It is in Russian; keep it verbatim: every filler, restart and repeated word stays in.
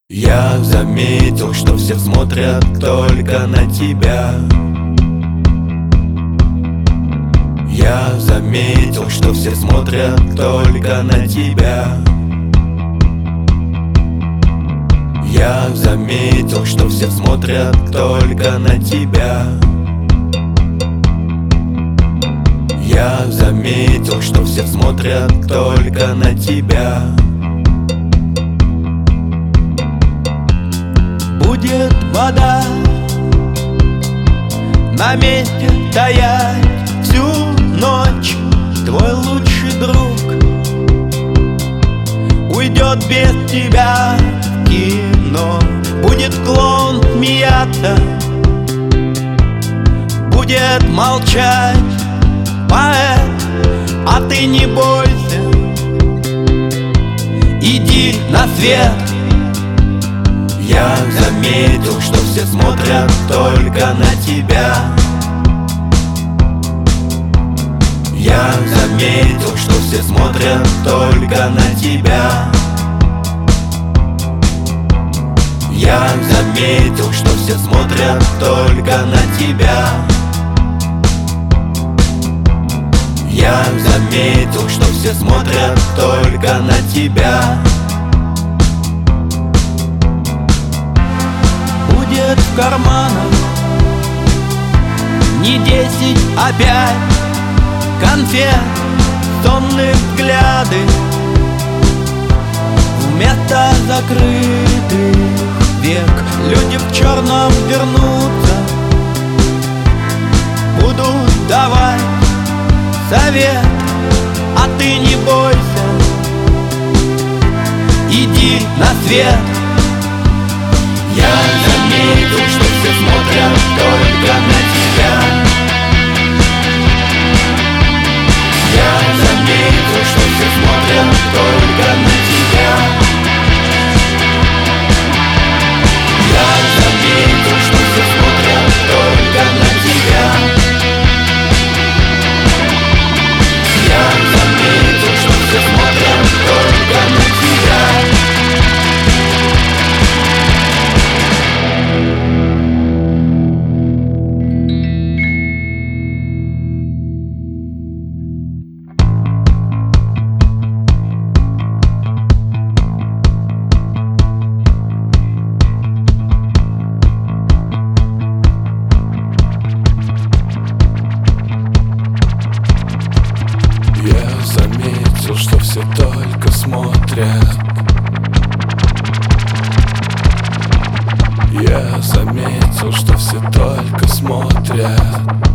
Я заметил, что все смотрят только на тебя. Я заметил, что все смотрят только на тебя. Я заметил, что все смотрят только на тебя. Я заметил, что все смотрят только на тебя. Будет вода на месте стоять всю ночь. Твой лучший друг уйдет без тебя в кино. Будет клоун смеяться, будет молчать поэт, а ты не бойся, иди на свет. Я заметил, что все смотрят только на тебя. Я заметил, что все смотрят только на тебя. Я заметил, что все смотрят только на тебя. Я заметил, что все смотрят только на тебя. Будет в карманах не десять, а пять конфет, сонные взгляды вместо закрытых век. Люди в черном вернутся, будут давать совет, а ты не бойся, иди на свет. Я заметил, что все смотрят только на тебя. Я заметил, что все смотрят только на тебя. Я заметил, что все смотрят только на тебя. Я заметил, что все смотрят только на тебя. Я заметил, что все только смотрят. Я заметил, что все только смотрят.